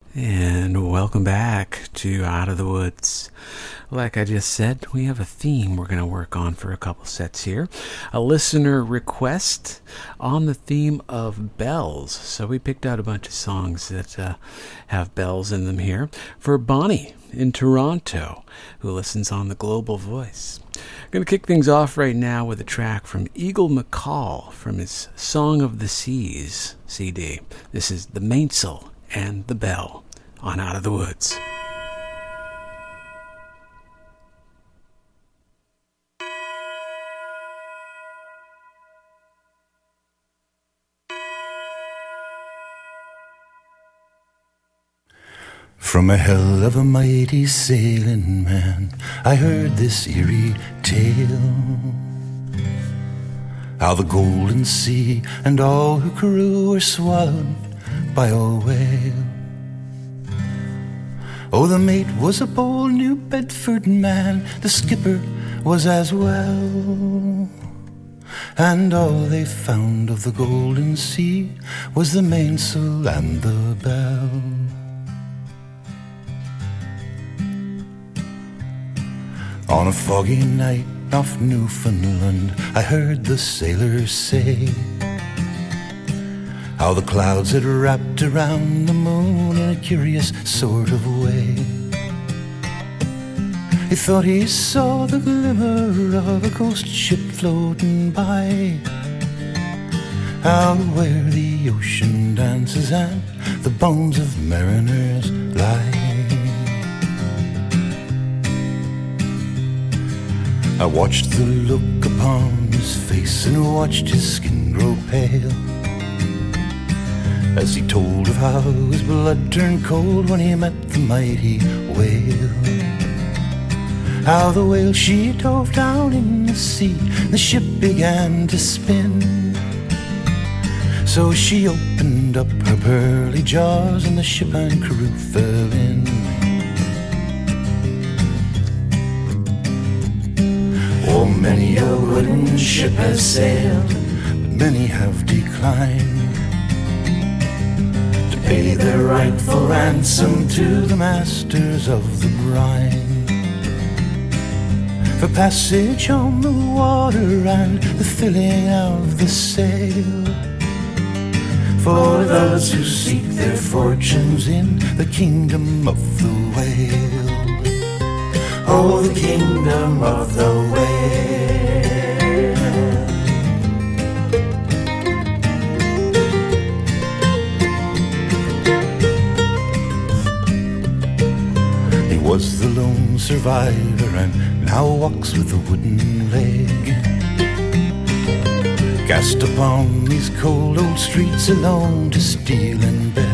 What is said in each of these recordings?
And welcome back to Out of the Woods. Like I just said, we have a theme we're going to work on for a couple sets here. A listener request on the theme of bells. So we picked out a bunch of songs that have bells in them here for Bonnie in Toronto, who listens on the Global Voice. I'm going to kick things off right now with a track from Eagle McCall from his Song of the Seas CD. This is The Mainsail and the Bell on Out of the Woods. From a hell of a mighty sailing man, I heard this eerie tale, how the golden sea and all her crew were swallowed by a whale. Oh, the mate was a bold New Bedford man, the skipper was as well, and all they found of the golden sea was the mainsail and the bell. On a foggy night off Newfoundland, I heard the sailors say how the clouds had wrapped around the moon in a curious sort of way. He thought he saw the glimmer of a ghost ship floating by, out where the ocean dances and the bones of mariners lie. I watched the look upon his face and watched his skin grow pale, as he told of how his blood turned cold when he met the mighty whale. How the whale, she dove down in the sea, the ship began to spin. So she opened up her pearly jaws and the ship and crew fell in. Oh, many a wooden ship has sailed, but many have declined to pay their rightful ransom to the masters of the brine, for passage on the water and the filling of the sail, for those who seek their fortunes in the kingdom of the whale. Oh, the kingdom of the whale. He was the lone survivor and now walks with a wooden leg, cast upon these cold old streets alone to steal and beg.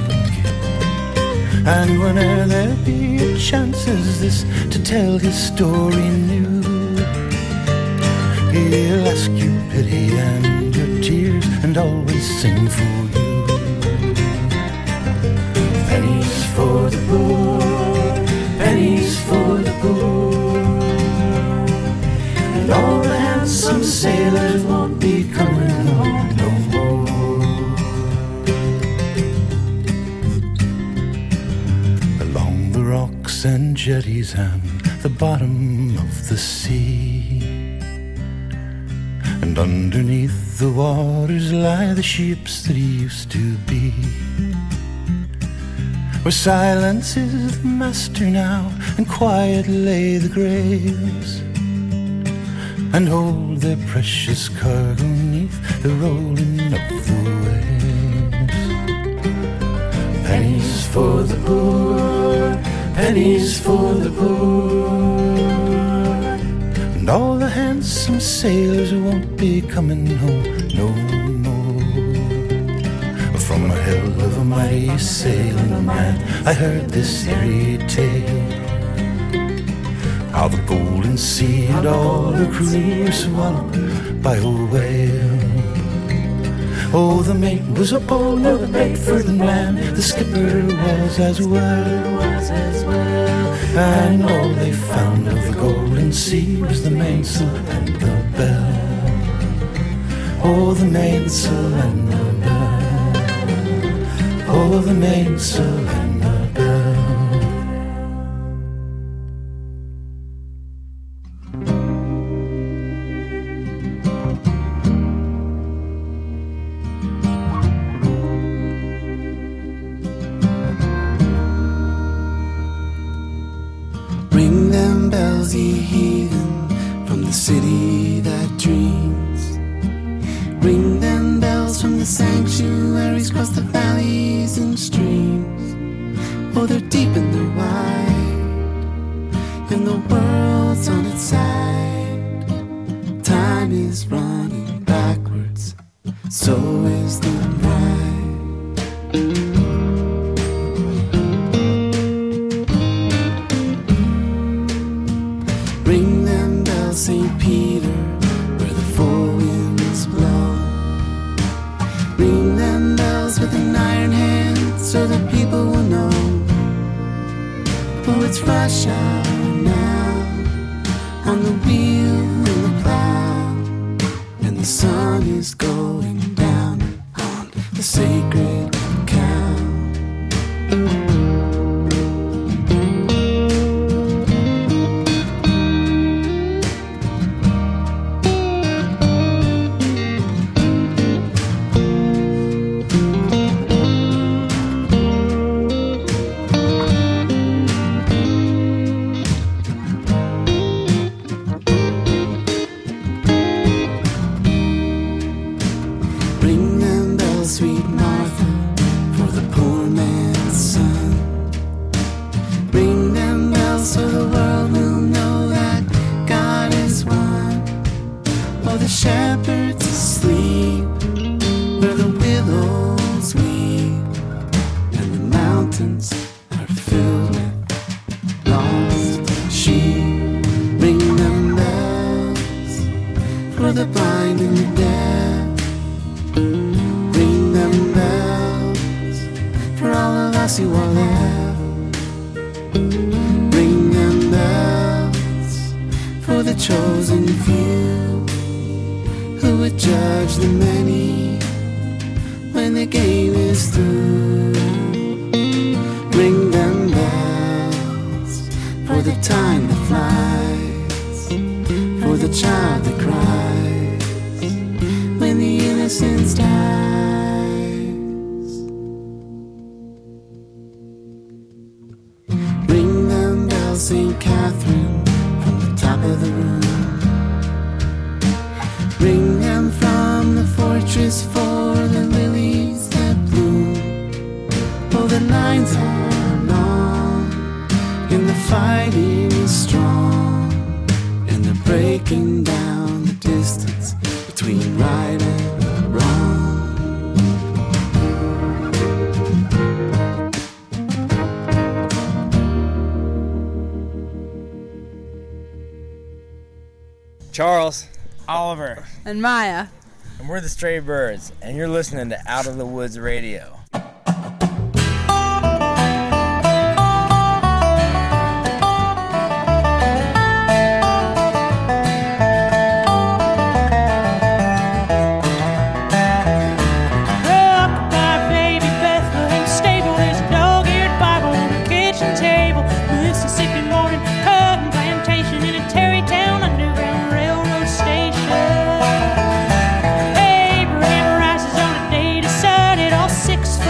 And whene'er there be a chance as this to tell his story new, he'll ask you pity and your tears and always sing for you. Pennies for the poor, pennies for the poor, and all the handsome sailors won't be coming home no more. Along the rocks and jetties and the bottom of the sea, and underneath the waters lie the ships that used to be, where silence is the master now and quiet lay the graves, and hold their precious cargo neath the rolling of the waves. Pennies for the poor, pennies for the poor, and all the handsome sailors won't be coming home no more. From a hell of a mighty sailing man, I heard this eerie tale, how the golden sea and all her crew were swallowed by a whale. Oh, the mate was a bold New Bedford man, the skipper was as well, and all they found of the golden sea was the mainsail and the bell. Oh, the mainsail and the bell. Oh, the mainsail and the bells, ye heathen, from the city that dreams. Ring them bells from the sanctuaries, across the valleys and streams. Oh, they're deep and they're wide, and the world's on its side. Time is running backwards, so is the bride. Ring them bells, St. Peter, where the four winds blow. Ring them bells with an iron hand, so that people will know. Oh, it's rush hour now, on the wheel and the plow, and the sun is going down on the sacred cow. Sweet Martha, for the poor man's son. Ring them bells so the world will know that God is one. Oh, the shepherd's asleep, where the willows weep, and the mountains are filled with lost sheep. Ring them bells for the blind and the deaf. Bells for all of us who are left. Ring them bells for the chosen few, who would judge the many when the game is through. Ring them bells for the time that flies, for the child that cries when the innocence dies. St. Catherine from the top of the room. Ring them from the fortress for the lilies that bloom. Oh, the lines are long, and the fighting is strong, and they're breaking down the distance between right and wrong. Charles, Oliver, and Maya, and we're the Stray Birds, and you're listening to Out of the Woods Radio. Abraham rises on a day decided, all 6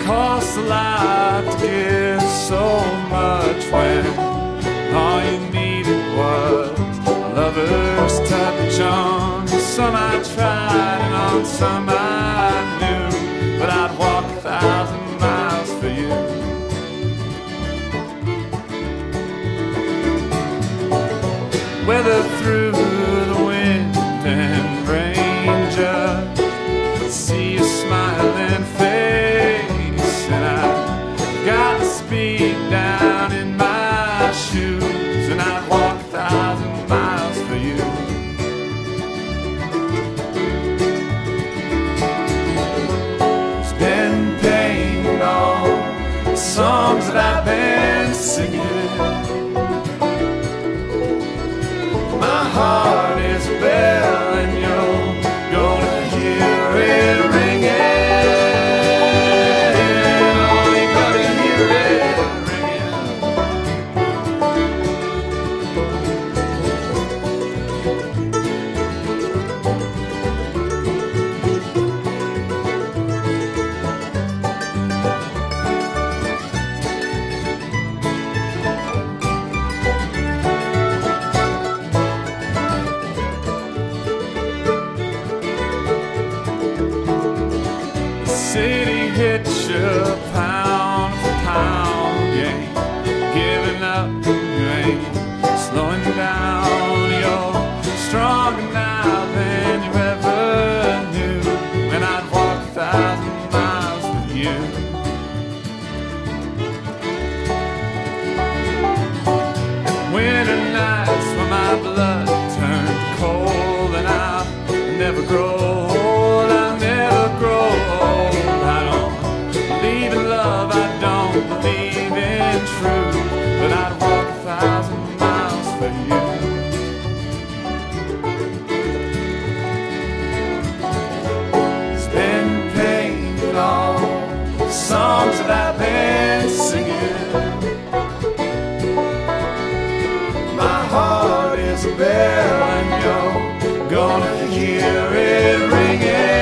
costs a lot to give so much when all you needed was a lover's touch. On some I tried and on some I knew, but I'd walk 1,000 miles for you. Weather through the wind and rain, just see your smiling face, and I got the speed down in my shoes, and I'd walk 1,000 miles for you. It's been painted on the songs that I've been singing. My heart is a bell and you're gonna hear it ringing. Oh, you're gonna hear it city hits you pound for pound, you ain't giving up, you ain't slowing down. You're stronger now than you ever knew, and I'd walk 1,000 miles with you. Winter nights when my blood turned cold, and I'll never grow old, I'll never grow old. Love, I don't believe in truth, but I'd walk 1,000 miles for you. It's been painted on the songs that I've been singing. My heart is a bell and you're gonna hear it ringing.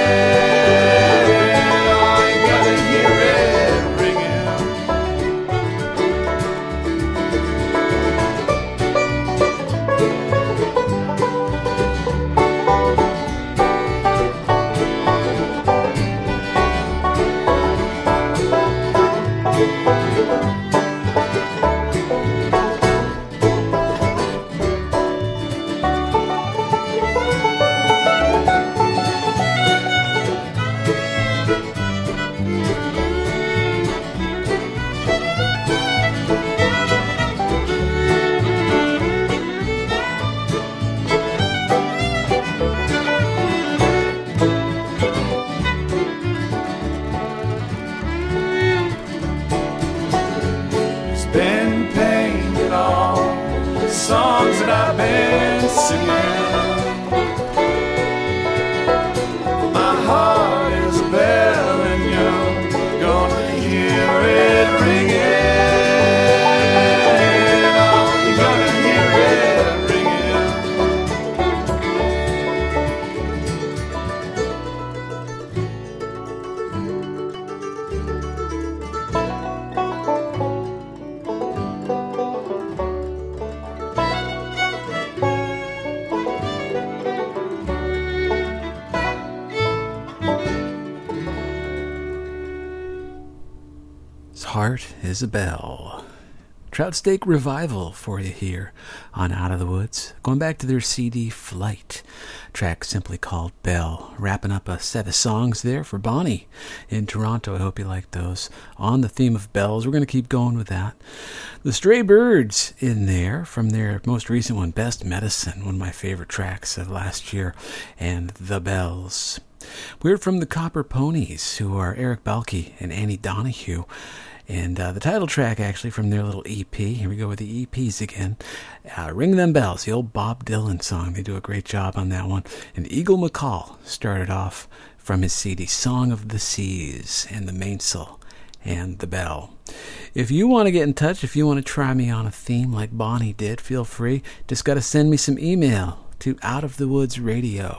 Heart is a Bell. Trout Steak Revival for you here on Out of the Woods. Going back to their CD Flight, track simply called Bell. Wrapping up a set of songs there for Bonnie in Toronto. I hope you like those. On the theme of bells, we're going to keep going with that. The Stray Birds in there from their most recent one, Best Medicine, one of my favorite tracks of last year, and The Bells. We heard from the Copper Ponies, who are Eric Balke and Annie Donahue. And the title track, actually, from their little EP. Here we go with the EPs again. Ring Them Bells, the old Bob Dylan song. They do a great job on that one. And Eagle McCall started off from his CD, Song of the Seas, and the Mainsail and the Bell. If you want to get in touch, if you want to try me on a theme like Bonnie did, feel free. Just got to send me some email to outofthewoodsradio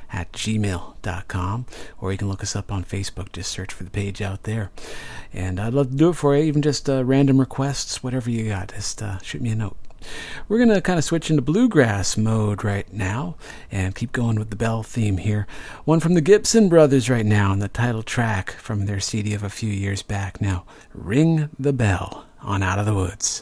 gmail.com, or you can look us up on Facebook. Just search for the page out there. And I'd love to do it for you, even just random requests, whatever you got. Just shoot me a note. We're going to kind of switch into bluegrass mode right now and keep going with the bell theme here. One from the Gibson Brothers right now, and the title track from their CD of a few years back now, Ring the Bell on Out of the Woods.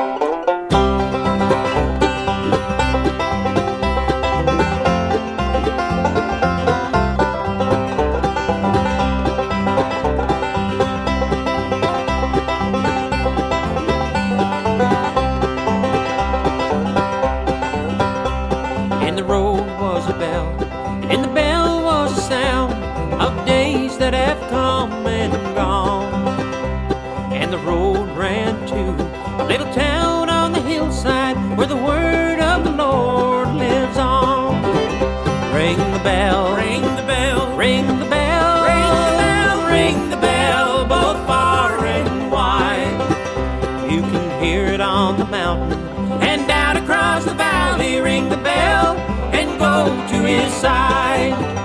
That have come and gone, and the road ran to a little town on the hillside where the word of the Lord lives on. Ring the bell, ring the bell, ring the bell, ring the bell, ring the bell, both far and wide. You can hear it on the mountain and out across the valley. Ring the bell and go to his side.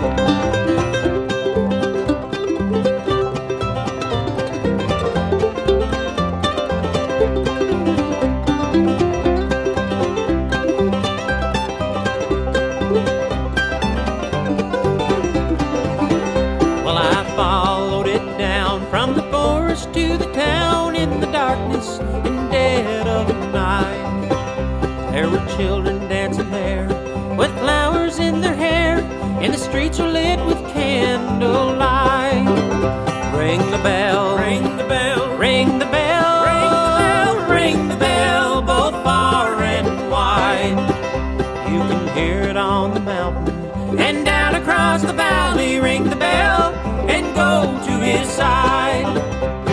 To the town in the darkness and dead of the night. There were children dancing there with flowers in their hair, and the streets were lit with candlelight. Ring the bell, ring the bell, ring the bell, ring the bell, ring the bell, both far and wide. You can hear it on the mountain and down across the valley. Ring the bell and go to his side.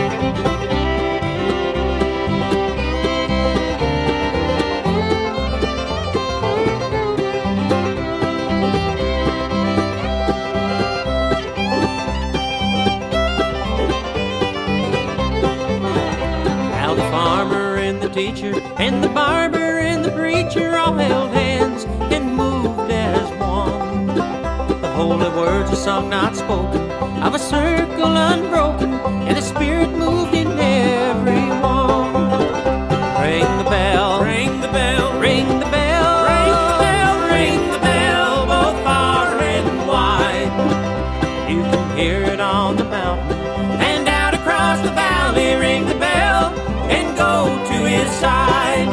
Teacher and the barber and the preacher all held hands and moved as one. The holy words are sung not spoken, of a circle unbroken, and the Spirit moved in everyone. Ring the bell, ring the bell, ring the bell, ring the bell, ring the bell, both far and wide. You can hear it on the mountain and out across the valley. Ring the bell and go to his side.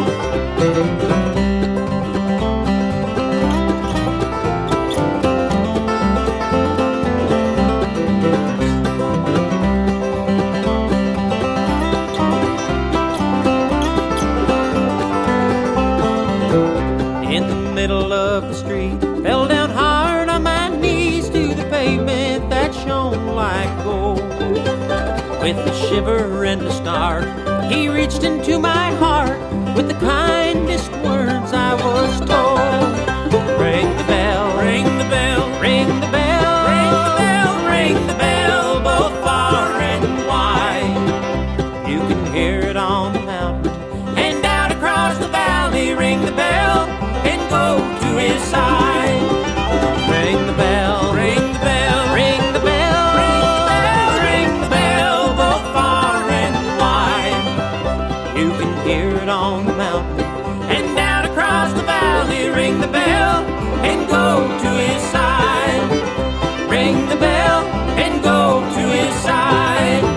In the middle of the street, fell down hard on my knees to the pavement that shone like gold. With a shiver and a start, he reached into my heart with the kindest words I was told. Ring the bell, ring the bell, ring the bell, ring the bell, ring the bell, both far and wide. You can hear it on the mountain and out across the valley. Ring the bell and go to his side. Ring the bell, ring the bell, ring the bell, ring the bell, ring the bell, both far and wide. You can hear it on the mountain and down across the valley. Ring the bell and go to his side. Ring the bell and go to his side.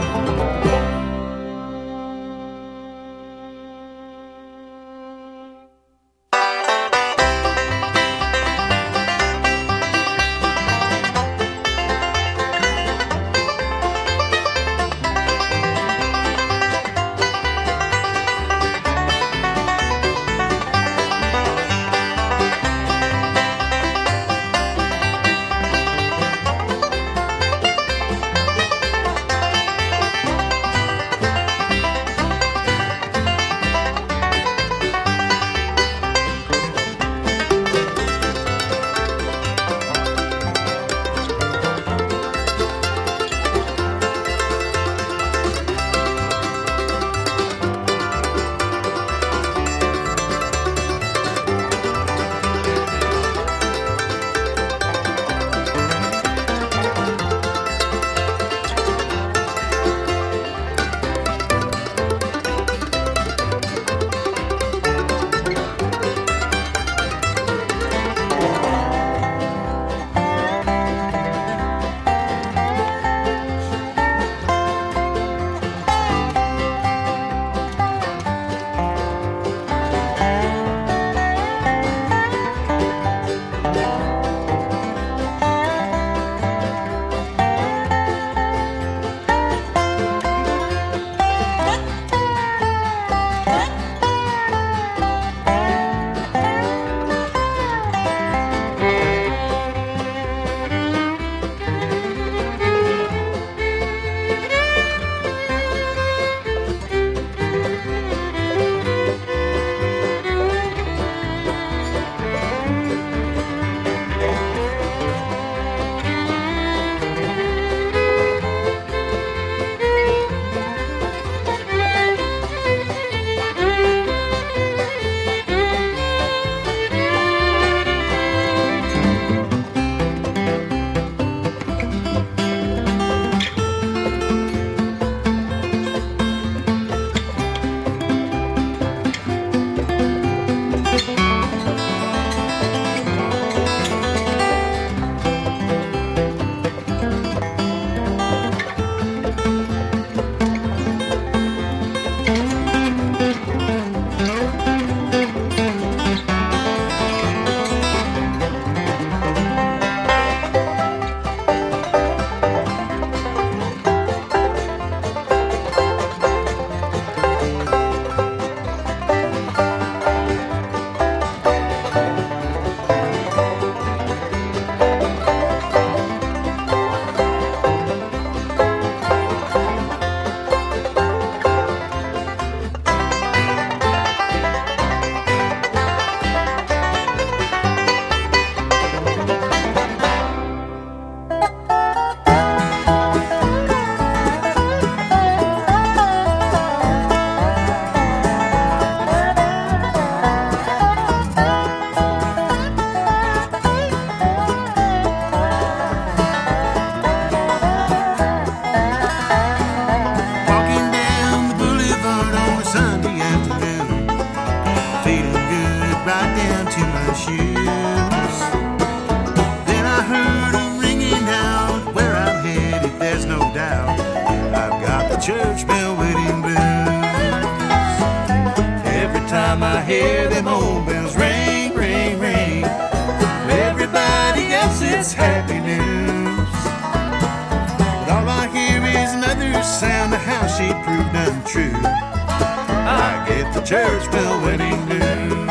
shoes. Then I heard them ringing out where I'm headed, there's no doubt. I've got the church bell wedding blues. Every time I hear them old bells ring, ring, ring, everybody else it's happy news. But all I hear is another sound of how she proved untrue. I get the church bell wedding blues.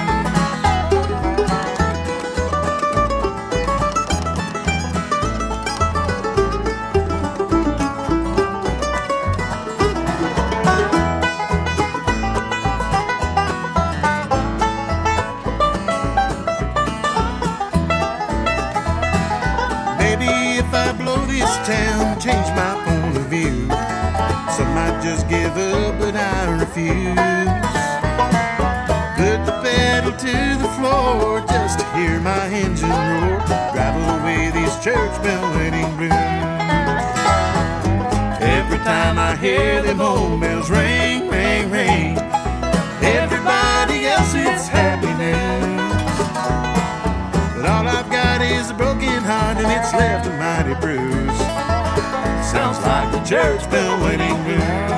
Town change my point of view. Some might just give up, but I refuse. Put the pedal to the floor just to hear my engine roar. Drive away these church bell wedding blues. Every time I hear them old bells ring, ring, ring, everybody else it's happiness. But all I've got is a broken heart and it's left a mighty bruise. Sounds like the church bell wedding blues.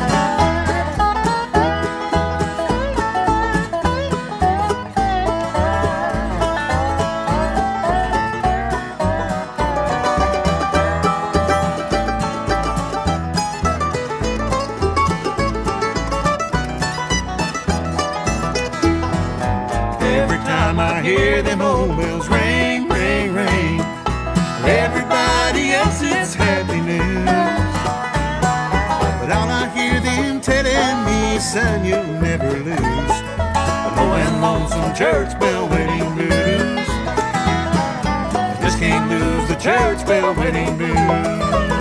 Every time I hear them old bells ring, ring, ring, everybody else it's happy news. But all I hear them telling me, son, you'll never lose the low and lonesome church bell wedding blues. Just can't lose the church bell wedding blues.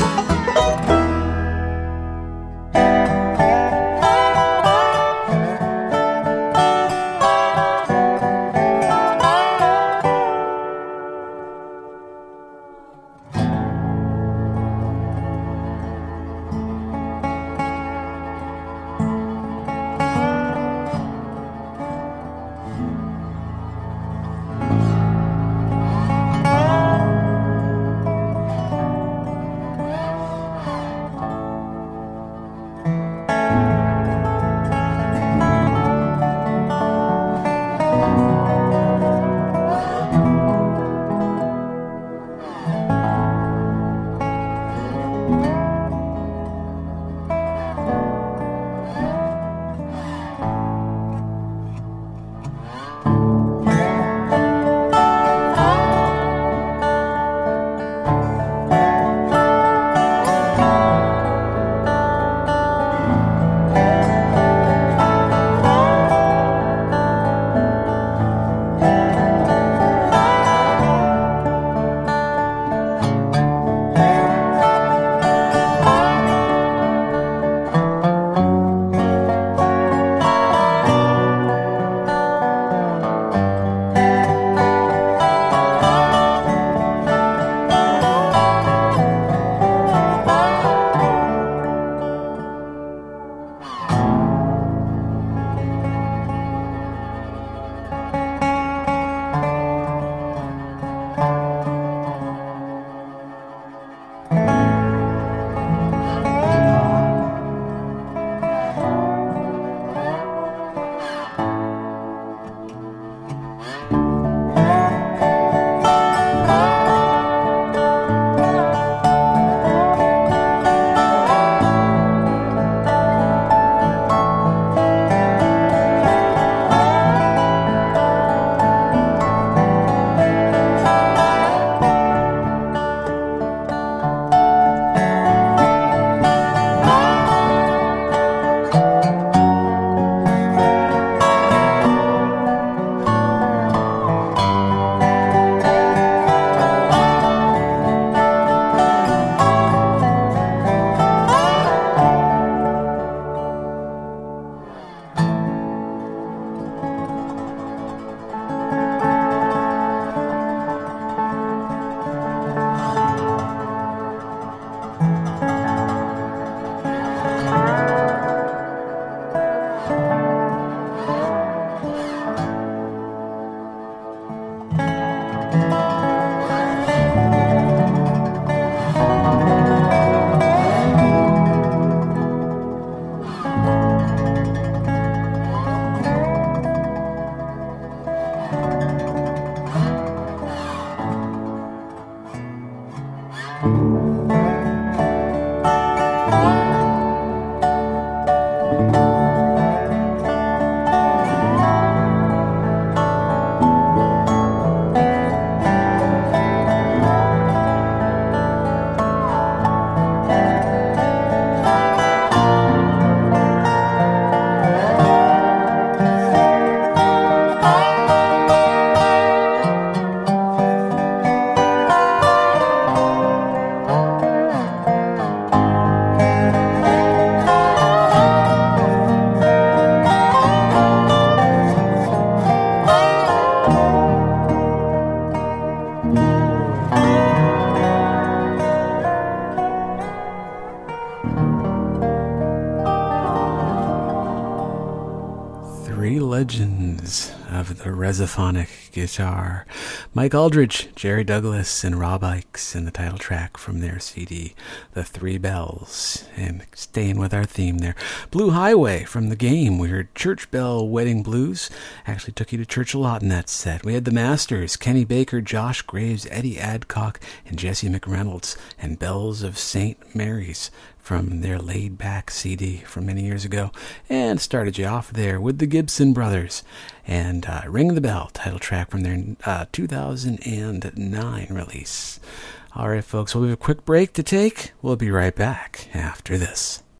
legends of the Resophonic guitar. Mike Aldridge, Jerry Douglas, and Rob Ickes in the title track from their CD, The Three Bells. And staying with our theme there, Blue Highway from The Game. We heard Church Bell Wedding Blues. Actually took you to church a lot in that set. We had the Masters, Kenny Baker, Josh Graves, Eddie Adcock, and Jesse McReynolds, and Bells of St. Mary's from their Laid Back CD from many years ago. And started you off there with the Gibson Brothers and Ring the Bell, title track from their 2009 release. All right, folks, we'll have a quick break to take. We'll be right back after this.